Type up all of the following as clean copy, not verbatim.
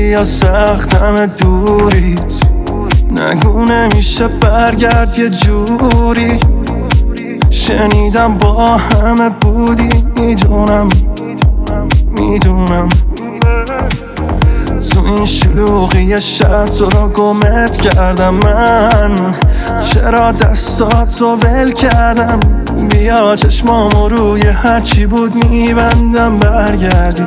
یا سختم دوریت، نگو نمیشه برگرد یه جوری. شنیدم با همه بودی، میدونم تو این شلوغی شهر تو رو گمت کردم من. چرا دستاتو ول کردم؟ بیا چشمامو روی هرچی بود میبندم برگردی.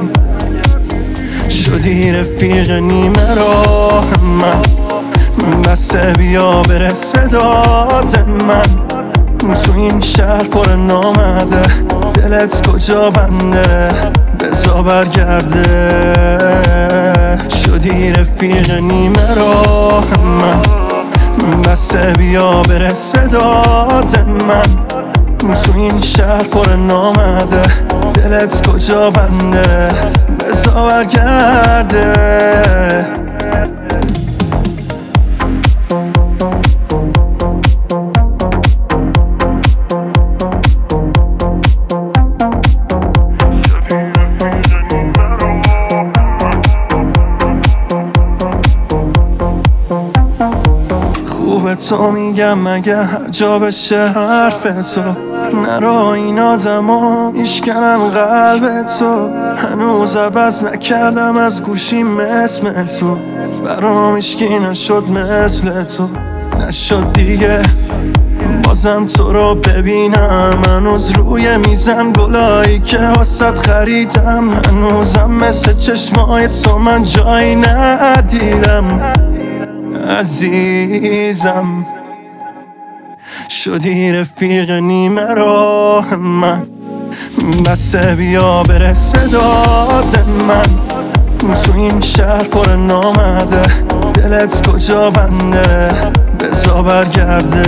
شدی رفیق نیمه راه من، بسه بیا برس به داد من. تو این شهر پر نامده، دلت کجا بنده؟ بزا برگرده. شدی رفیق نیمه راه من، بسه بیا برس به داد من. تو این شهر پر نامده، دلت کجا بنده؟ بزا برگرده. خوبه تو میگم مگه هر جا بشه حرف تو، نرا این آدما میشکنن قلب تو. هنوز عوض نکردم از گوشیم اسم تو، برام هیچکی نشد مثل تو. نشد دیگه بازم تو رو ببینم، هنوز روی میزم گلایی که واسط خریدم. هنوزم مثل چشمای تو من جایی ندیدم عزیزم. شدی رفیق نیمه راه من، بسه بیا برس به داد من. تو این شهر پر نامده، دلت کجا بنده؟ بزا برگرده.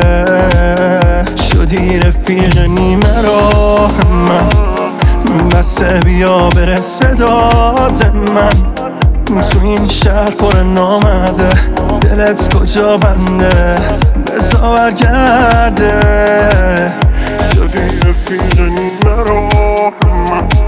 شدی رفیق نیمه راه من، بسه بیا برس به داد من. تو این شهر پر نامده، دلت کجا بنده؟ بزا برگرده. شدی رفیق نیمه راه من،